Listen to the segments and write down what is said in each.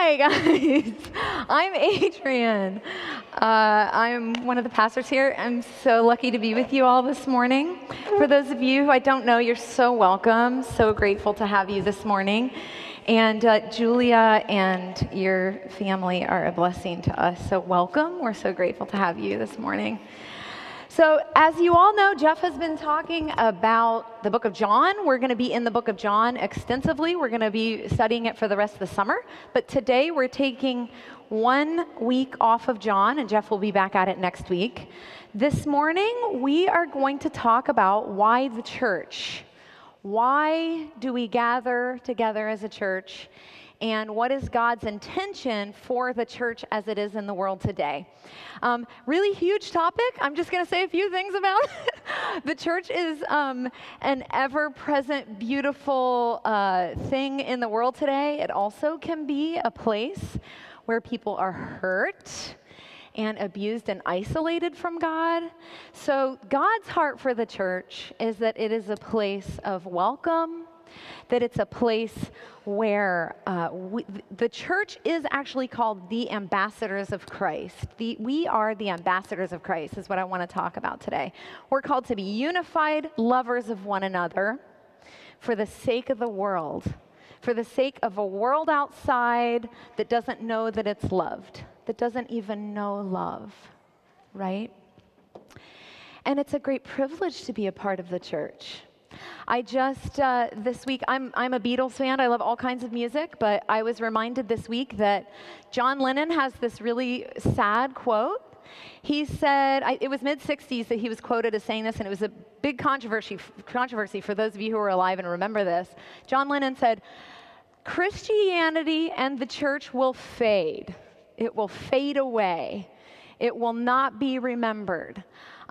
Hi, guys. I'm Adrienne. I'm one of the pastors here. I'm so lucky to be with you all this morning. For those of you who I don't know, you're so welcome. So grateful to have you this morning. And Julia and your family are a blessing to us. So welcome. We're so grateful to have you this morning. So as you all know, Jeff has been talking about the book of John. We're going to be in the book of John extensively. We're going to be studying it for the rest of the summer. But today we're taking 1 week off of John, and Jeff will be back at it next week. This morning, we are going to talk about why the church. Why do we gather together as a church? And what is God's intention for the church as it is in the world today? Really huge topic. I'm just going to say a few things about it. The church is an ever-present, beautiful thing in the world today. It also can be a place where people are hurt and abused and isolated from God. So God's heart for the church is that it is a place of welcome, that it's a place where the church is actually called the ambassadors of Christ. We are the ambassadors of Christ is what I want to talk about today. We're called to be unified lovers of one another for the sake of the world, for the sake of a world outside that doesn't know that it's loved, that doesn't even know love, right? And it's a great privilege to be a part of the church. I just, this week, I'm a Beatles fan. I love all kinds of music, but I was reminded this week that John Lennon has this really sad quote. He said, it was mid-'60s that he was quoted as saying this, and it was a big controversy for those of you who are alive and remember this. John Lennon said, "Christianity and the church will fade. It will fade away. It will not be remembered.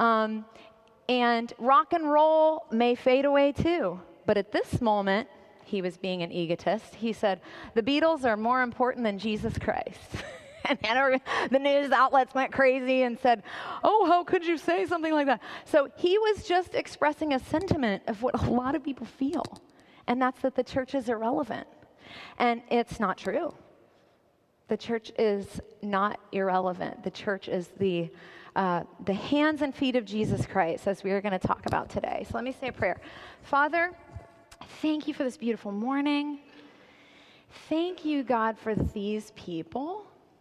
And rock and roll may fade away too. But at this moment," he was being an egotist, he said, "the Beatles are more important than Jesus Christ." And the news outlets went crazy and said, "Oh, how could you say something like that?" So he was just expressing a sentiment of what a lot of people feel. And that's that the church is irrelevant. And it's not true. The church is not irrelevant. The church is the hands and feet of Jesus Christ, as we are going to talk about today. So let me say a prayer. Father, thank you for this beautiful morning. Thank you, God, for these people.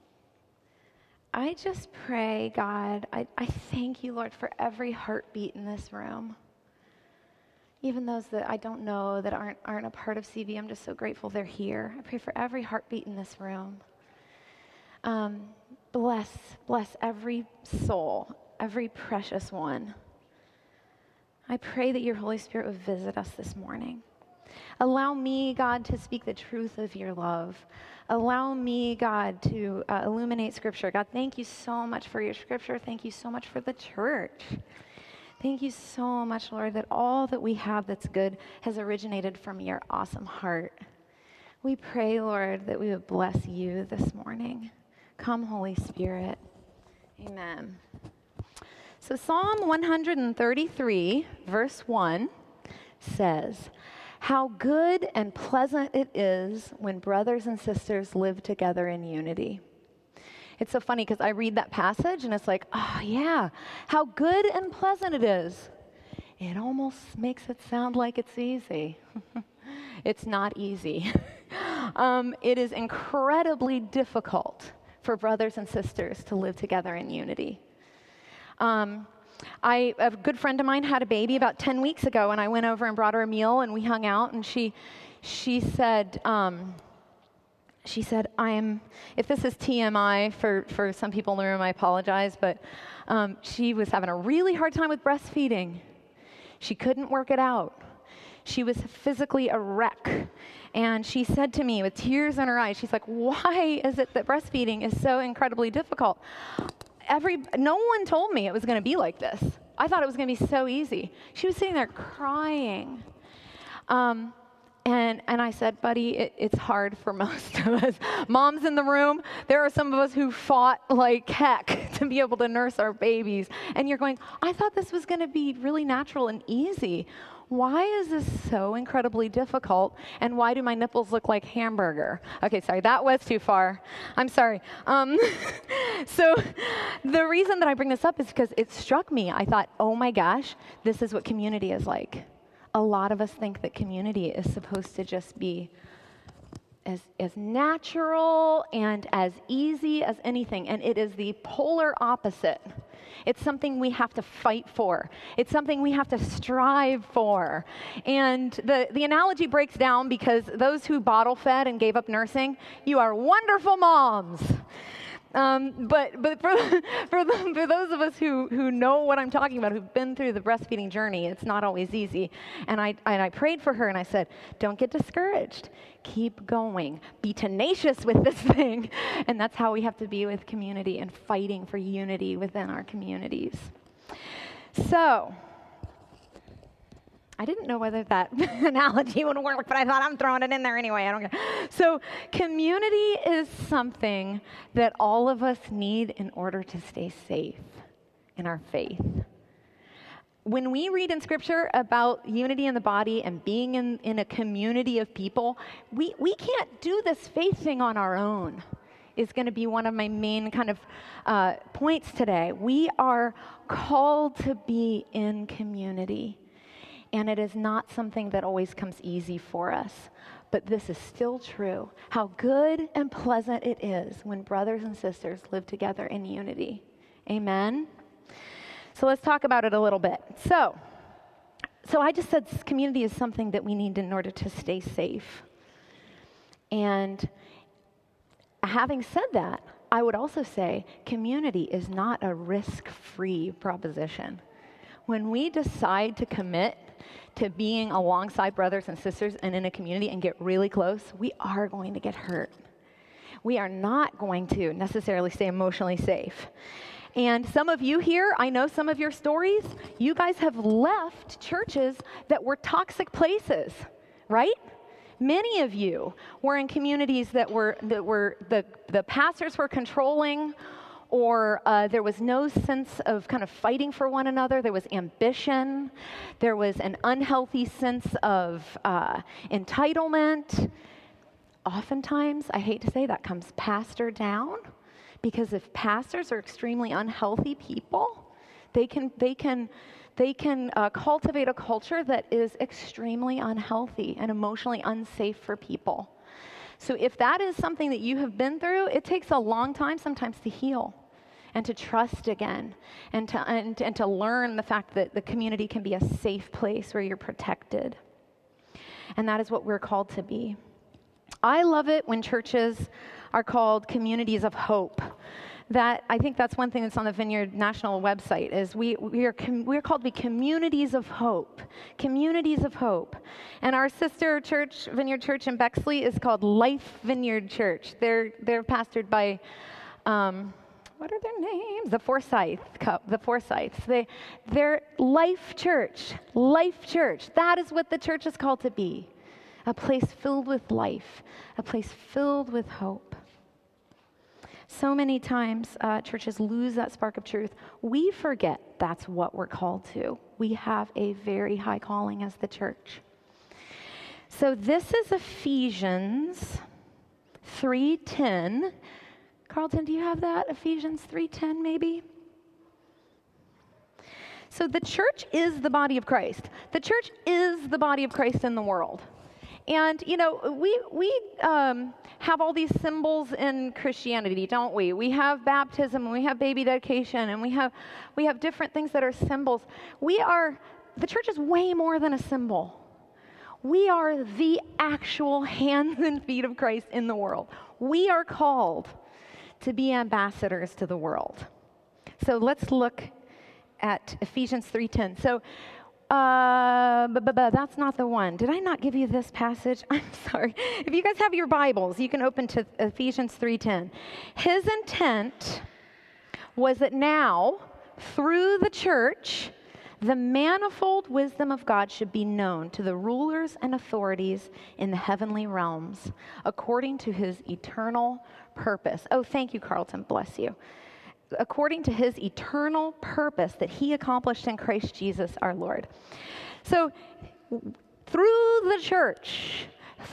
I just pray, God, I thank you, Lord, for every heartbeat in this room. Even those that I don't know that aren't a part of CV, I'm just so grateful they're here. I pray for every heartbeat in this room. Bless every soul, every precious one. I pray that your Holy Spirit would visit us this morning. Allow me, God, to speak the truth of your love. Allow me, God, to illuminate Scripture. God, thank you so much for your Scripture. Thank you so much for the church. Thank you so much, Lord, that all that we have that's good has originated from your awesome heart. We pray, Lord, that we would bless you this morning. Come, Holy Spirit. Amen. So Psalm 133, verse 1 says, "How good and pleasant it is when brothers and sisters live together in unity." It's so funny because I read that passage and it's like, oh yeah, how good and pleasant it is. It almost makes it sound like it's easy. It's not easy. It is incredibly difficult for brothers and sisters to live together in unity. A good friend of mine had a baby about 10 weeks ago, and I went over and brought her a meal, and we hung out, and she said, if this is TMI for some people in the room, I apologize, but she was having a really hard time with breastfeeding. She couldn't work it out. She was physically a wreck. And she said to me with tears in her eyes, she's like, "Why is it that breastfeeding is so incredibly difficult? No one told me it was going to be like this. I thought it was going to be so easy." She was sitting there crying. And I said, "Buddy, it's hard for most of us. Moms in the room, there are some of us who fought like heck to be able to nurse our babies. And you're going, I thought this was going to be really natural and easy. Why is this so incredibly difficult? And why do my nipples look like hamburger? Okay, sorry, that was too far. I'm sorry. So the reason that I bring this up is because it struck me. I thought, oh my gosh, this is what community is like. A lot of us think that community is supposed to just be as natural and as easy as anything, and it is the polar opposite. It's something we have to fight for. It's something we have to strive for. And the analogy breaks down because those who bottle fed and gave up nursing, you are wonderful moms. But for those of us who know what I'm talking about, who've been through the breastfeeding journey, it's not always easy. And I prayed for her and I said, don't get discouraged. Keep going. Be tenacious with this thing. And that's how we have to be with community and fighting for unity within our communities. So, I didn't know whether that analogy would work, but I thought I'm throwing it in there anyway. I don't care. So community is something that all of us need in order to stay safe in our faith. When we read in Scripture about unity in the body and being in a community of people, we can't do this faith thing on our own. Is going to be one of my main kind of points today. We are called to be in community. And it is not something that always comes easy for us. But this is still true. How good and pleasant it is when brothers and sisters live together in unity. Amen? So let's talk about it a little bit. So I just said community is something that we need in order to stay safe. And having said that, I would also say community is not a risk-free proposition. When we decide to commit to being alongside brothers and sisters and in a community and get really close, we are going to get hurt. We are not going to necessarily stay emotionally safe. And some of you here, I know some of your stories, you guys have left churches that were toxic places, right? Many of you were in communities that were the pastors were controlling, or there was no sense of kind of fighting for one another. There was ambition. There was an unhealthy sense of entitlement. Oftentimes, I hate to say that, comes pastor down, because if pastors are extremely unhealthy people, they can cultivate a culture that is extremely unhealthy and emotionally unsafe for people. So if that is something that you have been through, it takes a long time sometimes to heal and to trust again and to learn the fact that the community can be a safe place where you're protected. And that is what we're called to be. I love it when churches are called communities of hope. I think that's one thing that's on the Vineyard National website, is we're called to be communities of hope. Communities of hope. And our sister church, Vineyard Church in Bexley, is called Life Vineyard Church. They're pastored by, what are their names? The Forsyths. They're Life Church. Life Church. That is what the church is called to be. A place filled with life. A place filled with hope. So many times churches lose that spark of truth. We forget that's what we're called to. We have a very high calling as the church. So this is Ephesians 3:10. Carlton, do you have that? Ephesians 3:10 maybe? So the church is the body of Christ. The church is the body of Christ in the world. And, you know, we have all these symbols in Christianity, don't we? We have baptism, and we have baby dedication, and we have different things that are symbols. The church is way more than a symbol. We are the actual hands and feet of Christ in the world. We are called to be ambassadors to the world. So let's look at Ephesians 3:10. So, that's not the one. Did I not give you this passage? I'm sorry. If you guys have your Bibles, you can open to Ephesians 3:10. His intent was that now, through the church, the manifold wisdom of God should be known to the rulers and authorities in the heavenly realms, according to his eternal purpose. Oh, thank you, Carlton. Bless you. According to his eternal purpose that he accomplished in Christ Jesus our Lord. So through the church,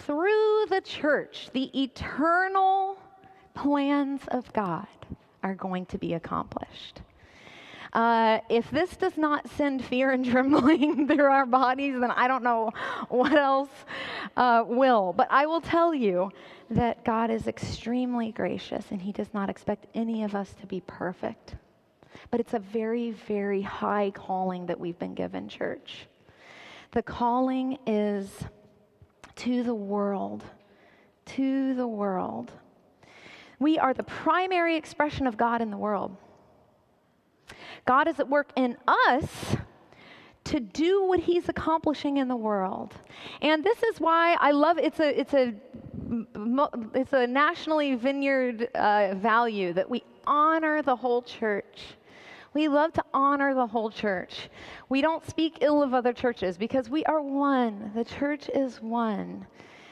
the eternal plans of God are going to be accomplished. If this does not send fear and trembling through our bodies, then I don't know what else will. But I will tell you that God is extremely gracious, and he does not expect any of us to be perfect. But it's a very, very high calling that we've been given, church. The calling is to the world. To the world. We are the primary expression of God in the world. God is at work in us to do what he's accomplishing in the world. And this is why I love it's a nationally vineyard value that we honor the whole church. We love to honor the whole church. We don't speak ill of other churches because we are one. The church is one.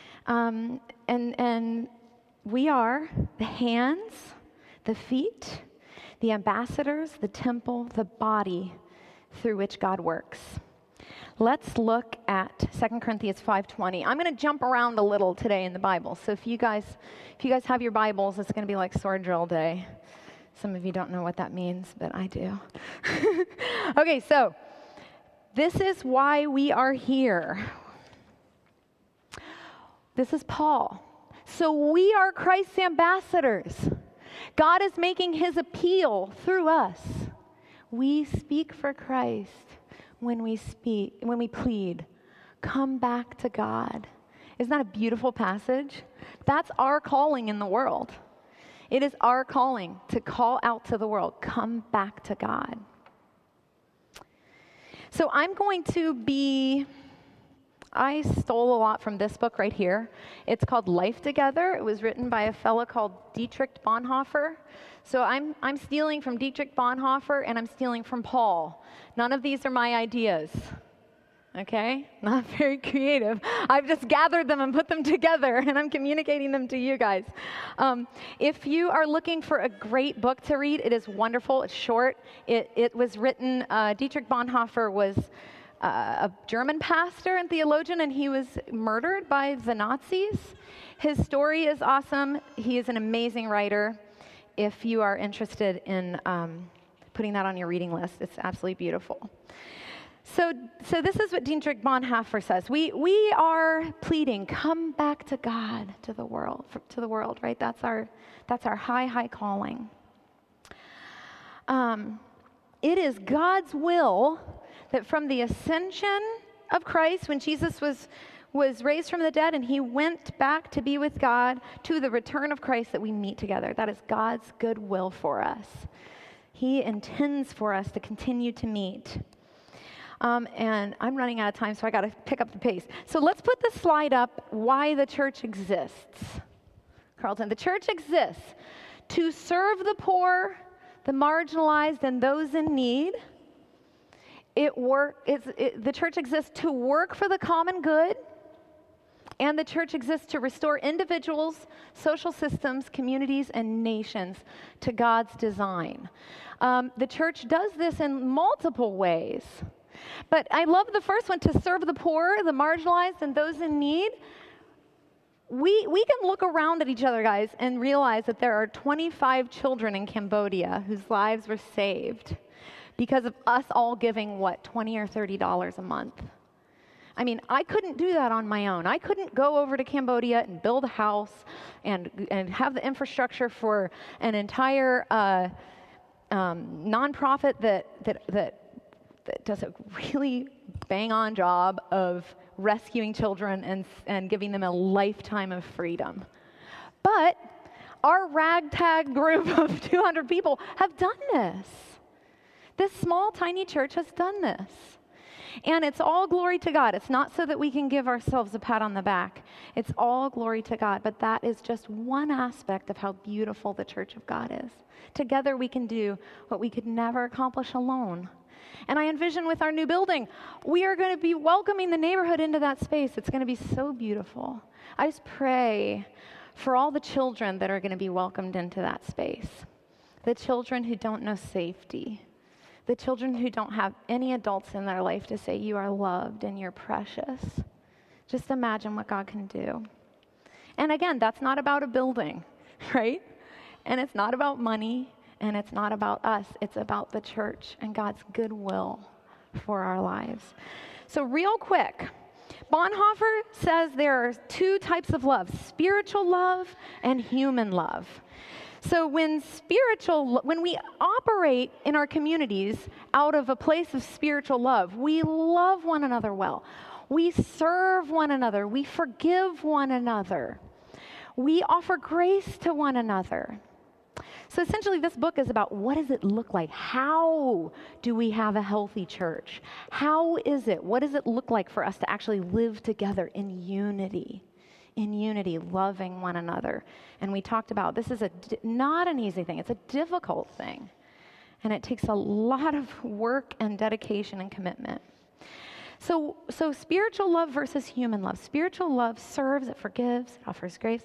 And we are the hands, the feet, the ambassadors, the temple, the body through which God works. Let's look at 2 Corinthians 5:20. I'm going to jump around a little today in the Bible. So if you guys have your Bibles, it's going to be like sword drill day. Some of you don't know what that means, but I do. Okay, so this is why we are here. This is Paul. So we are Christ's ambassadors. God is making his appeal through us. We speak for Christ when we plead, come back to God. Isn't that a beautiful passage? That's our calling in the world. It is our calling to call out to the world, come back to God. So I stole a lot from this book right here. It's called Life Together. It was written by a fellow called Dietrich Bonhoeffer. So I'm stealing from Dietrich Bonhoeffer, and I'm stealing from Paul. None of these are my ideas. Okay? Not very creative. I've just gathered them and put them together, and I'm communicating them to you guys. If you are looking for a great book to read, it is wonderful. It's short. It was written, Dietrich Bonhoeffer was a German pastor and theologian, and he was murdered by the Nazis. His story is awesome. He is an amazing writer. If you are interested in putting that on your reading list, it's absolutely beautiful. So this is what Dietrich Bonhoeffer says. We are pleading, come back to God, to the world, right? That's our high calling. It is God's will that from the ascension of Christ, when Jesus was raised from the dead and he went back to be with God, to the return of Christ, that we meet together. That is God's good will for us. He intends for us to continue to meet. And I'm running out of time, so I got to pick up the pace. So let's put the slide up, why the church exists. Carlton, the church exists to serve the poor, the marginalized, and those in need. The church exists to work for the common good, and the church exists to restore individuals, social systems, communities, and nations to God's design. The church does this in multiple ways. But I love the first one, to serve the poor, the marginalized, and those in need. We can look around at each other, guys, and realize that there are 25 children in Cambodia whose lives were saved because of us all giving, $20 or $30 a month. I mean, I couldn't do that on my own. I couldn't go over to Cambodia and build a house and have the infrastructure for an entire nonprofit that does a really bang-on job of rescuing children and giving them a lifetime of freedom. But our ragtag group of 200 people have done this. This small, tiny church has done this. And it's all glory to God. It's not so that we can give ourselves a pat on the back. It's all glory to God. But that is just one aspect of how beautiful the church of God is. Together we can do what we could never accomplish alone. And I envision with our new building, we are going to be welcoming the neighborhood into that space. It's going to be so beautiful. I just pray for all the children that are going to be welcomed into that space. The children who don't know safety. The children who don't have any adults in their life to say, you are loved and you're precious. Just imagine what God can do. And again, that's not about a building, right? And it's not about money, and it's not about us. It's about the church and God's goodwill for our lives. So real quick, Bonhoeffer says there are two types of love, spiritual love and human love. So when we operate in our communities out of a place of spiritual love, we love one another well. We serve one another. We forgive one another. We offer grace to one another. So essentially, this book is about what does it look like? How do we have a healthy church? How is it? What does it look like for us to actually live together in unity? In unity, loving one another. And we talked about this is not an easy thing. It's a difficult thing. And it takes a lot of work and dedication and commitment. So spiritual love versus human love. Spiritual love serves, it forgives, it offers grace.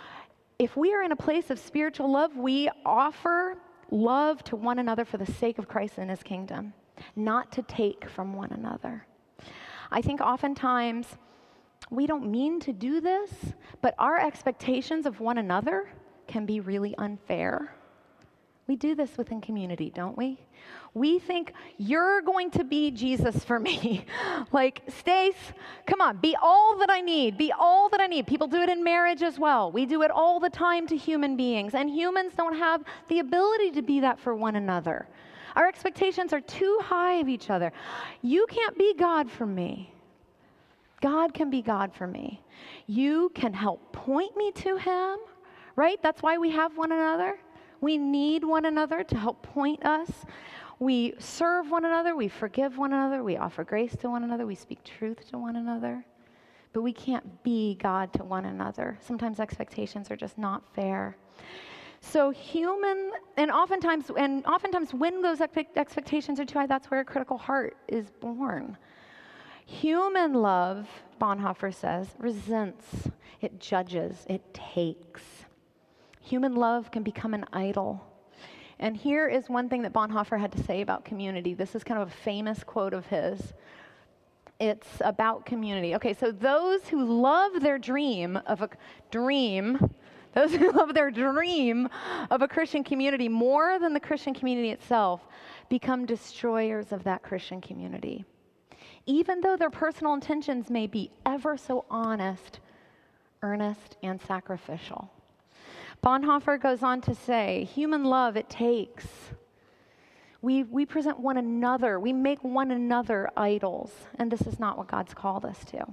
If we are in a place of spiritual love, we offer love to one another for the sake of Christ and his kingdom, not to take from one another. I think oftentimes we don't mean to do this, but our expectations of one another can be really unfair. We do this within community, don't we? We think, you're going to be Jesus for me. Like, Stace, come on, be all that I need. Be all that I need. People do it in marriage as well. We do it all the time to human beings. And humans don't have the ability to be that for one another. Our expectations are too high of each other. You can't be God for me. God can be God for me. You can help point me to him, right? That's why we have one another. We need one another to help point us. We serve one another. We forgive one another. We offer grace to one another. We speak truth to one another. But we can't be God to one another. Sometimes expectations are just not fair. So oftentimes when those expectations are too high, that's where a critical heart is born. Human love, Bonhoeffer says, resents, it judges, it takes. Human love can become an idol. And here is one thing that Bonhoeffer had to say about community. This is kind of a famous quote of his. It's about community. Okay, so those who love their dream of a Christian community more than the Christian community itself become destroyers of that Christian community. Even though their personal intentions may be ever so honest, earnest, and sacrificial. Bonhoeffer goes on to say, human love, it takes. We present one another. We make one another idols. And this is not what God's called us to.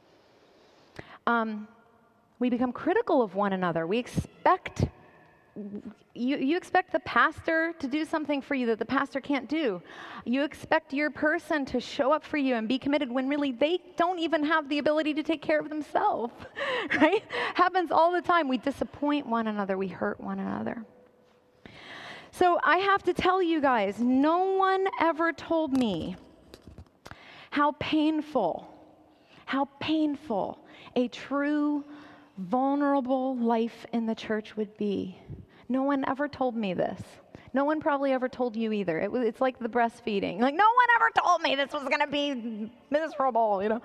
We become critical of one another. We expect, you expect the pastor to do something for you that the pastor can't do. You expect your person to show up for you and be committed when really they don't even have the ability to take care of themselves, right? Happens all the time. We disappoint one another. We hurt one another. So I have to tell you guys, no one ever told me how painful a true, vulnerable life in the church would be. No one ever told me this. No one probably ever told you either. It's like the breastfeeding. Like, no one ever told me this was going to be miserable, and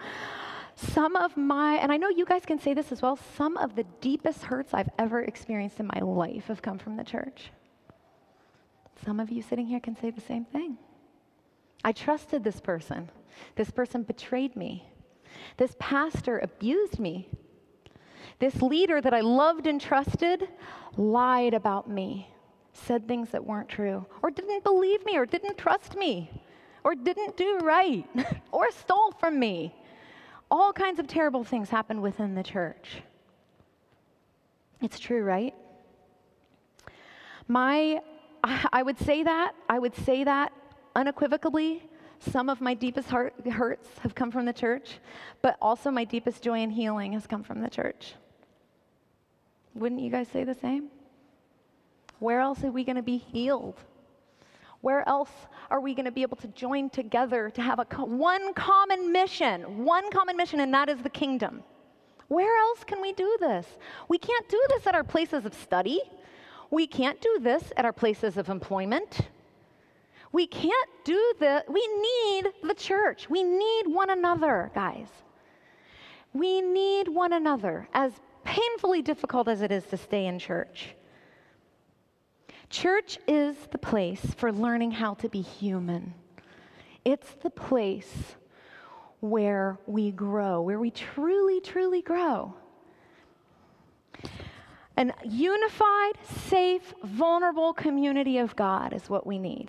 I know you guys can say this as well, some of the deepest hurts I've ever experienced in my life have come from the church. Some of you sitting here can say the same thing. I trusted this person. This person betrayed me. This pastor abused me. This leader that I loved and trusted lied about me, said things that weren't true, or didn't believe me, or didn't trust me, or didn't do right, or stole from me. All kinds of terrible things happen within the church. It's true, right? I would say that unequivocally. Some of my deepest hurts have come from the church, but also my deepest joy and healing has come from the church. Wouldn't you guys say the same? Where else are we going to be healed? Where else are we going to be able to join together to have one common mission, and that is the kingdom? Where else can we do this? We can't do this at our places of study. We can't do this at our places of employment. We can't do this. We need the church. We need one another, guys. We need one another, as painfully difficult as it is to stay in church. Church is the place for learning how to be human. It's the place where we grow, where we truly, truly grow. An unified, safe, vulnerable community of God is what we need.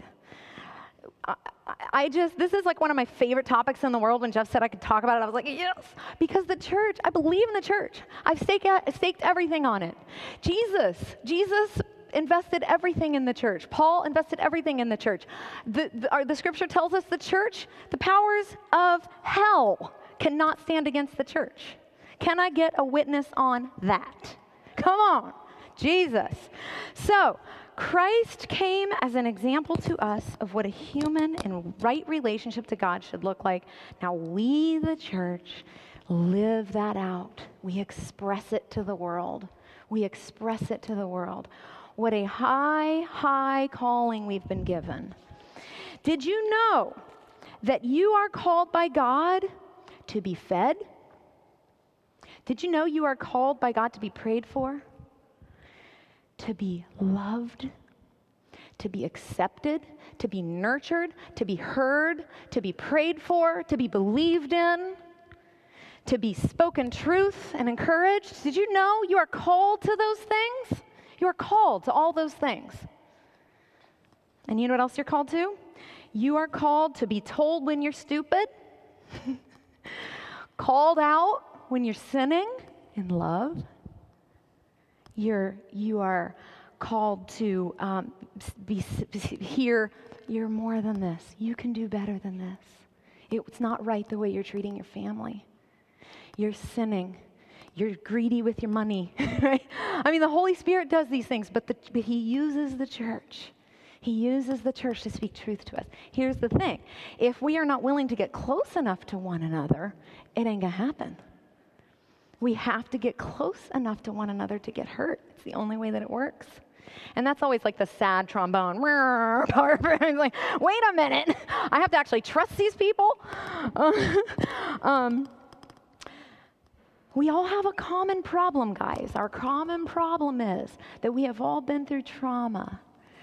This is like one of my favorite topics in the world. When Jeff said I could talk about it, I was like, yes, because the church, I believe in the church. I've staked everything on it. Jesus invested everything in the church. Paul invested everything in the church. The scripture tells us the church, the powers of hell cannot stand against the church. Can I get a witness on that? Come on, Jesus. So, Christ came as an example to us of what a human and right relationship to God should look like. Now we, the church, live that out. We express it to the world. We express it to the world. What a high, high calling we've been given. Did you know that you are called by God to be fed? Did you know you are called by God to be prayed for? To be loved? To be accepted? To be nurtured? To be heard? To be prayed for? To be believed in? To be spoken truth and encouraged? Did you know you are called to those things? You are called to all those things. And you know what else you're called to? You are called to be told when you're stupid, called out when you're sinning in love. You are called to hear, you're more than this. You can do better than this. It's not right the way you're treating your family. You're sinning. You're greedy with your money. Right? I mean, the Holy Spirit does these things, but He uses the church. He uses the church to speak truth to us. Here's the thing. If we are not willing to get close enough to one another, it ain't going to happen. We have to get close enough to one another to get hurt. It's the only way that it works. And that's always like the sad trombone part. Like, wait a minute. I have to actually trust these people? We all have a common problem, guys. Our common problem is that we have all been through trauma.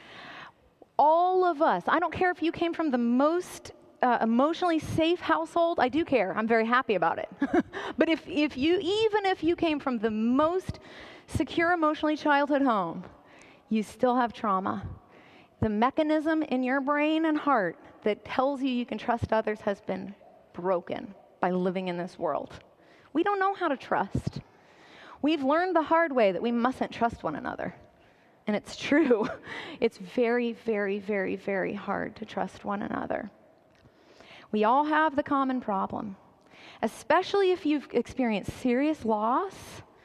All of us. I don't care if you came from the most emotionally safe household. I do care. I'm very happy about it. But if you came from the most secure emotionally childhood home, you still have trauma. The mechanism in your brain and heart that tells you can trust others has been broken by living in this world. We don't know how to trust. We've learned the hard way that we mustn't trust one another. And it's true. It's very, very, very, very hard to trust one another. We all have the common problem, especially if you've experienced serious loss,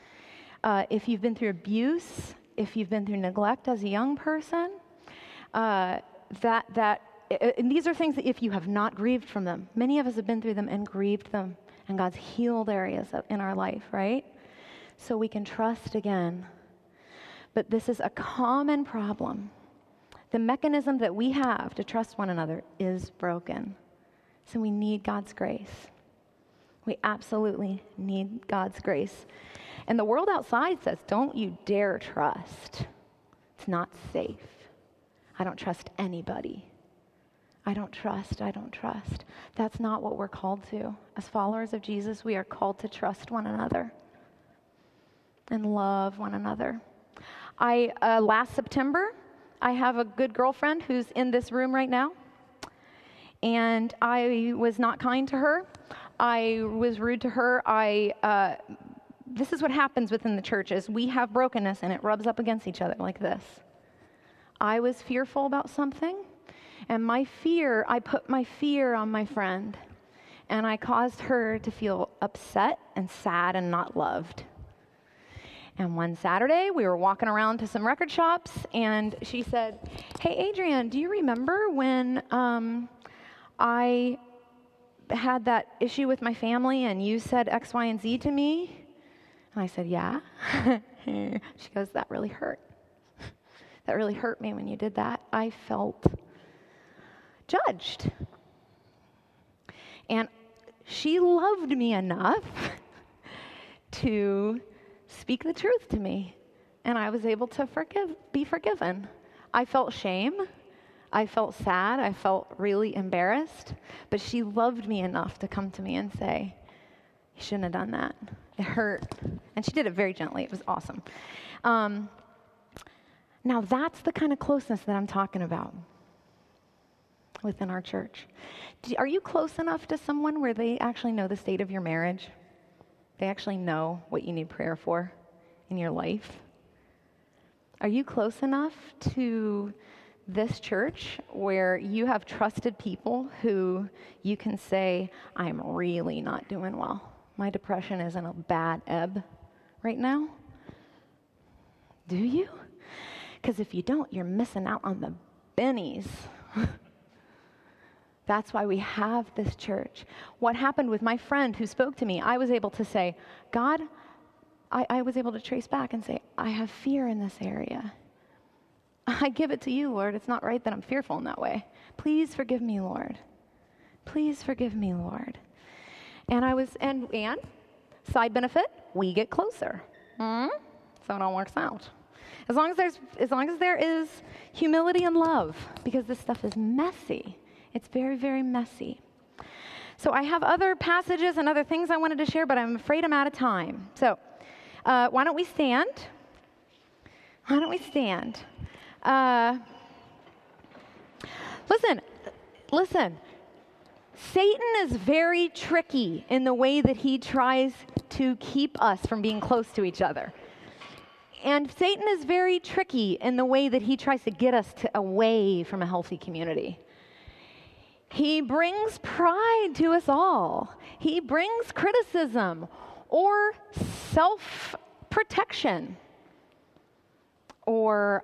if you've been through abuse, if you've been through neglect as a young person. And these are things that if you have not grieved from them, many of us have been through them and grieved them, and God's healed areas in our life, right? So we can trust again. But this is a common problem. The mechanism that we have to trust one another is broken. So we need God's grace. We absolutely need God's grace. And the world outside says, don't you dare trust. It's not safe. I don't trust anybody. I don't trust. That's not what we're called to. As followers of Jesus, we are called to trust one another and love one another. Last September, I have a good girlfriend who's in this room right now. And I was not kind to her. I was rude to her. This is what happens within the church is we have brokenness and it rubs up against each other like this. I was fearful about something, and I put my fear on my friend, and I caused her to feel upset and sad and not loved. And one Saturday, we were walking around to some record shops, and she said, "Hey, Adrienne, do you remember when I had that issue with my family and you said X, Y, and Z to me?" And I said, "Yeah." She goes, "That really hurt. That really hurt me when you did that. I felt judged. And she loved me enough to speak the truth to me. And I was able to be forgiven. I felt shame. I felt sad. I felt really embarrassed. But she loved me enough to come to me and say, you shouldn't have done that. It hurt. And she did it very gently. It was awesome. Now that's the kind of closeness that I'm talking about within our church. Are you close enough to someone where they actually know the state of your marriage? They actually know what you need prayer for in your life? Are you close enough to this church where you have trusted people who you can say, I'm really not doing well. My depression is in a bad ebb right now? Do you? Because if you don't, you're missing out on the bennies. That's why we have this church. What happened with my friend who spoke to me, I was able to say, God, I was able to trace back and say, I have fear in this area. I give it to you, Lord. It's not right that I'm fearful in that way. Please forgive me, Lord. Please forgive me, Lord. And side benefit, we get closer. So it all works out. As long as there is humility and love, because this stuff is messy. It's very, very messy. So I have other passages and other things I wanted to share, but I'm afraid I'm out of time. So why don't we stand? Why don't we stand? Listen. Satan is very tricky in the way that he tries to keep us from being close to each other. And Satan is very tricky in the way that he tries to get us away from a healthy community. He brings pride to us all. He brings criticism or self-protection or,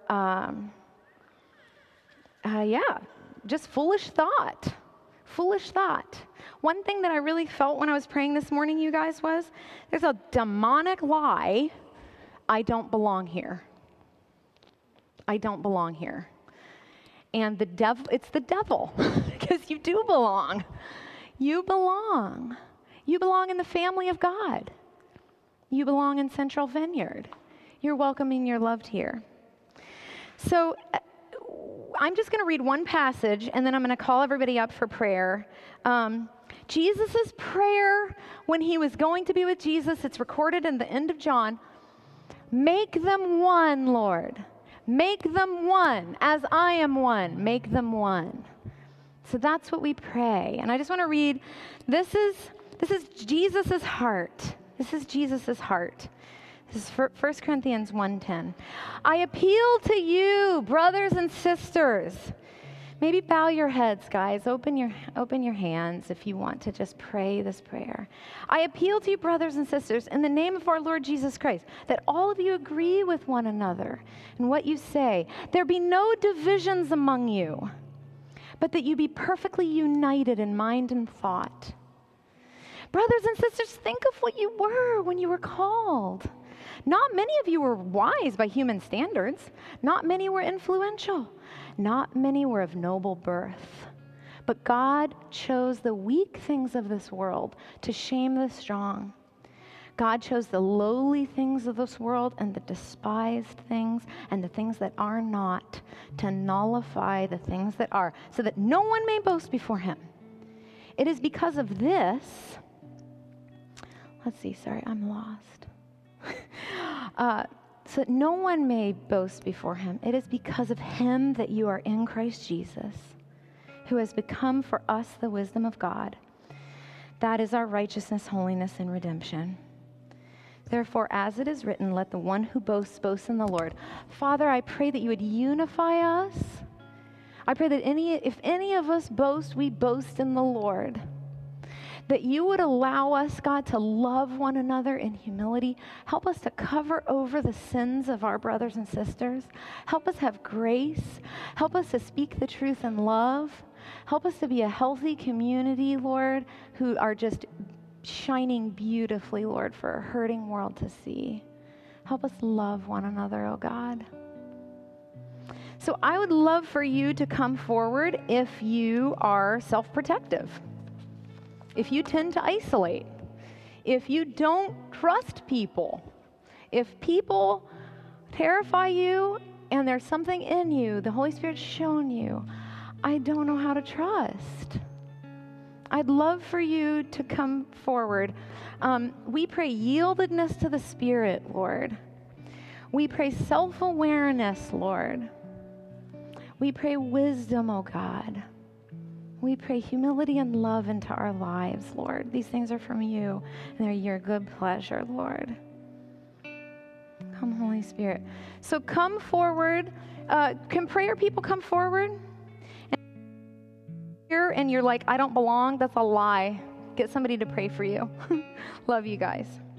just foolish thought. Foolish thought. One thing that I really felt when I was praying this morning, you guys, was there's a demonic lie. I don't belong here. I don't belong here. And it's the devil, because you do belong. You belong. You belong in the family of God. You belong in Central Vineyard. You're welcome and you're loved here. So I'm just going to read one passage, and then I'm going to call everybody up for prayer. Jesus' prayer when he was going to be with Jesus, it's recorded in the end of John. Make them one, Lord. Make them one, as I am one. Make them one. So that's what we pray. And I just want to read, this is Jesus' heart. This is Jesus' heart. This is 1 Corinthians 1:10. I appeal to you, brothers and sisters. Maybe bow your heads, guys. Open your hands if you want to just pray this prayer. I appeal to you, brothers and sisters, in the name of our Lord Jesus Christ, that all of you agree with one another in what you say. There be no divisions among you, but that you be perfectly united in mind and thought. Brothers and sisters, think of what you were when you were called. Not many of you were wise by human standards. Not many were influential. Not many were of noble birth. But God chose the weak things of this world to shame the strong. God chose the lowly things of this world and the despised things and the things that are not to nullify the things that are, so that no one may boast before him. It is because of this, I'm lost. So that no one may boast before him. It is because of him that you are in Christ Jesus, who has become for us the wisdom of God. That is our righteousness, holiness, and redemption. Therefore, as it is written, let the one who boasts boast in the Lord. Father, I pray that you would unify us. I pray that if any of us boast, we boast in the Lord. That you would allow us, God, to love one another in humility. Help us to cover over the sins of our brothers and sisters. Help us have grace. Help us to speak the truth in love. Help us to be a healthy community, Lord, who are just shining beautifully, Lord, for a hurting world to see. Help us love one another, oh God. So I would love for you to come forward if you are self-protective, if you tend to isolate, if you don't trust people, if people terrify you and there's something in you, the Holy Spirit's shown you, I don't know how to trust. I'd love for you to come forward. We pray yieldedness to the Spirit, Lord. We pray self-awareness, Lord. We pray wisdom, oh God. We pray humility and love into our lives, Lord. These things are from you, and they're your good pleasure, Lord. Come, Holy Spirit. So come forward. Can prayer people come forward? And you're like, I don't belong. That's a lie. Get somebody to pray for you. Love you guys.